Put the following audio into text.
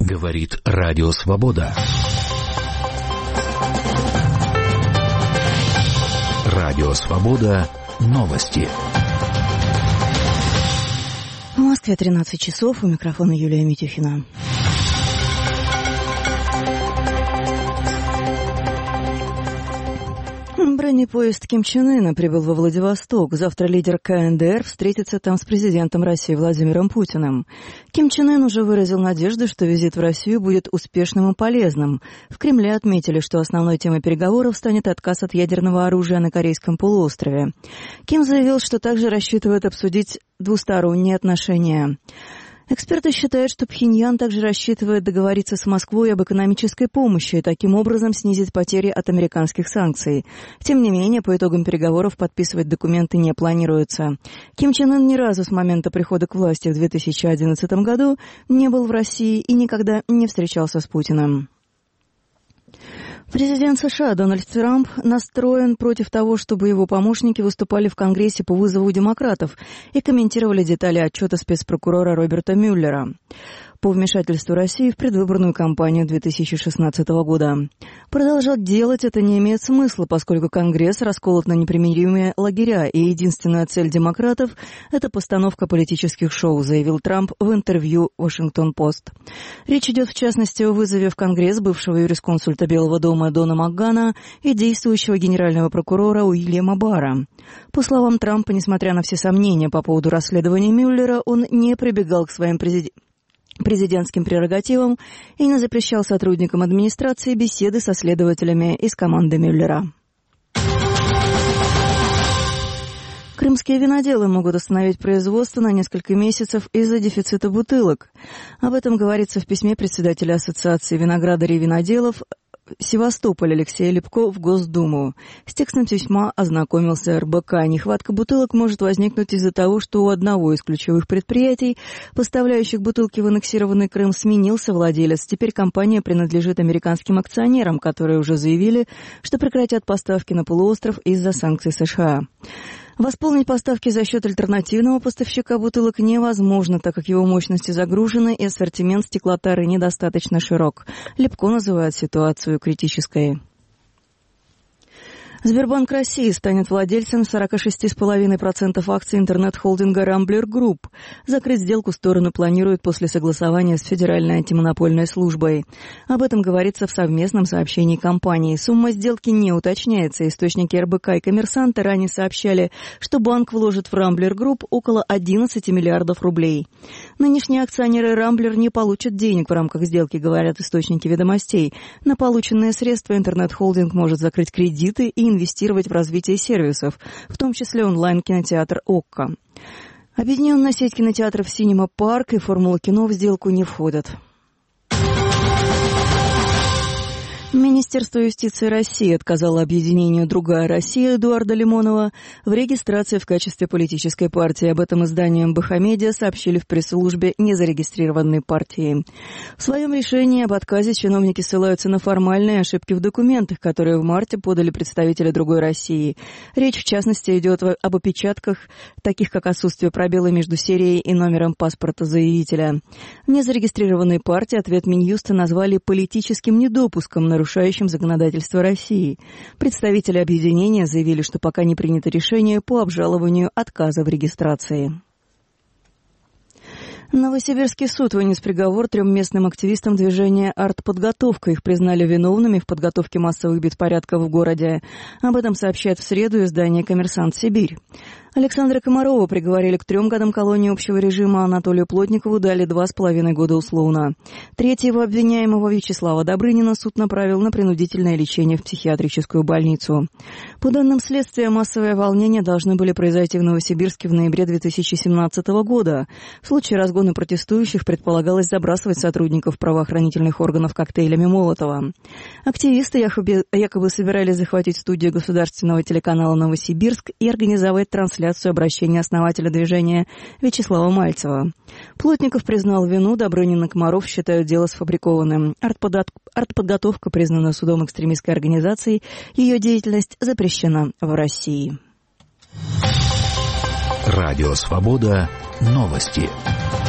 Говорит Радио Свобода. Радио Свобода. Новости. В Москве 13 часов. У микрофона Юлия Митюхина. Бронепоезд Ким Чен Ына прибыл во Владивосток. Завтра лидер КНДР встретится там с президентом России Владимиром Путиным. Ким Чен Ын уже выразил надежду, что визит в Россию будет успешным и полезным. В Кремле отметили, что основной темой переговоров станет отказ от ядерного оружия на Корейском полуострове. Ким заявил, что также рассчитывает обсудить двусторонние отношения. Эксперты считают, что Пхеньян также рассчитывает договориться с Москвой об экономической помощи и таким образом снизить потери от американских санкций. Тем не менее, по итогам переговоров подписывать документы не планируется. Ким Чен Ын ни разу с момента прихода к власти в 2011 году не был в России и никогда не встречался с Путиным. Президент США Дональд Трамп настроен против того, чтобы его помощники выступали в Конгрессе по вызову демократов и комментировали детали отчета спецпрокурора Роберта Мюллера по вмешательству России в предвыборную кампанию 2016 года. Продолжать делать это не имеет смысла, поскольку Конгресс расколот на непримиримые лагеря, и единственная цель демократов – это постановка политических шоу, заявил Трамп в интервью «Вашингтон-Пост». Речь идет, в частности, о вызове в Конгресс бывшего юрисконсульта Белого дома Дона МакГана и действующего генерального прокурора Уильяма Барра. По словам Трампа, несмотря на все сомнения по поводу расследования Мюллера, он не прибегал к своим президентским прерогативам и не запрещал сотрудникам администрации беседы со следователями из команды Мюллера. Крымские виноделы могут остановить производство на несколько месяцев из-за дефицита бутылок. Об этом говорится в письме председателя Ассоциации виноградарей и виноделов Севастополя Алексея Лепко в Госдуму. С текстом письма ознакомился РБК. Нехватка бутылок может возникнуть из-за того, что у одного из ключевых предприятий, поставляющих бутылки в аннексированный Крым, сменился владелец. Теперь компания принадлежит американским акционерам, которые уже заявили, что прекратят поставки на полуостров из-за санкций США. Восполнить поставки за счет альтернативного поставщика бутылок невозможно, так как его мощности загружены и ассортимент стеклотары недостаточно широк. Лепко называет ситуацию критической. Сбербанк России станет владельцем 46,5% акций интернет-холдинга Rambler Group. Закрыть сделку стороны планируют после согласования с Федеральной антимонопольной службой. Об этом говорится в совместном сообщении компании. Сумма сделки не уточняется. Источники РБК и «Коммерсанта» ранее сообщали, что банк вложит в Rambler Group около 11 миллиардов рублей. Нынешние акционеры Rambler не получат денег в рамках сделки, говорят источники «Ведомостей». На полученные средства интернет-холдинг может закрыть кредиты и инвестировать в развитие сервисов, в том числе онлайн-кинотеатр «Окко». Объединенная сеть кинотеатров «Синема Парк» и «Формула кино» в сделку не входят. Министерство юстиции России отказало объединению «Другая Россия» Эдуарда Лимонова в регистрации в качестве политической партии. Об этом изданию МБХ-медиа сообщили в пресс-службе незарегистрированной партии. В своем решении об отказе чиновники ссылаются на формальные ошибки в документах, которые в марте подали представители «Другой России». Речь, в частности, идет об опечатках, таких как отсутствие пробела между серией и номером паспорта заявителя. В незарегистрированной партии ответ Минюста назвали политическим недопуском, нарушающим законодательство России. Представители объединения заявили, что пока не принято решение по обжалованию отказа в регистрации. Новосибирский суд вынес приговор 3 местным активистам движения «Артподготовка». Их признали виновными в подготовке массовых беспорядков в городе. Об этом сообщает в среду издание «Коммерсант Сибирь». Александра Комарова приговорили к 3 годам колонии общего режима, Анатолию Плотникову дали 2,5 года условно. Третьего обвиняемого Вячеслава Добрынина суд направил на принудительное лечение в психиатрическую больницу. По данным следствия, массовые волнения должны были произойти в Новосибирске в ноябре 2017 года. В случае разгона протестующих предполагалось забрасывать сотрудников правоохранительных органов коктейлями Молотова. Активисты якобы собирались захватить студию государственного телеканала «Новосибирск» и организовать трансляцию обращения основателя движения Вячеслава Мальцева. Плотников признал вину, Добрынин и Комаров считают дело сфабрикованным. Артподготовка признана судом экстремистской организацией, ее деятельность запрещена в России. Радио Свобода. Новости.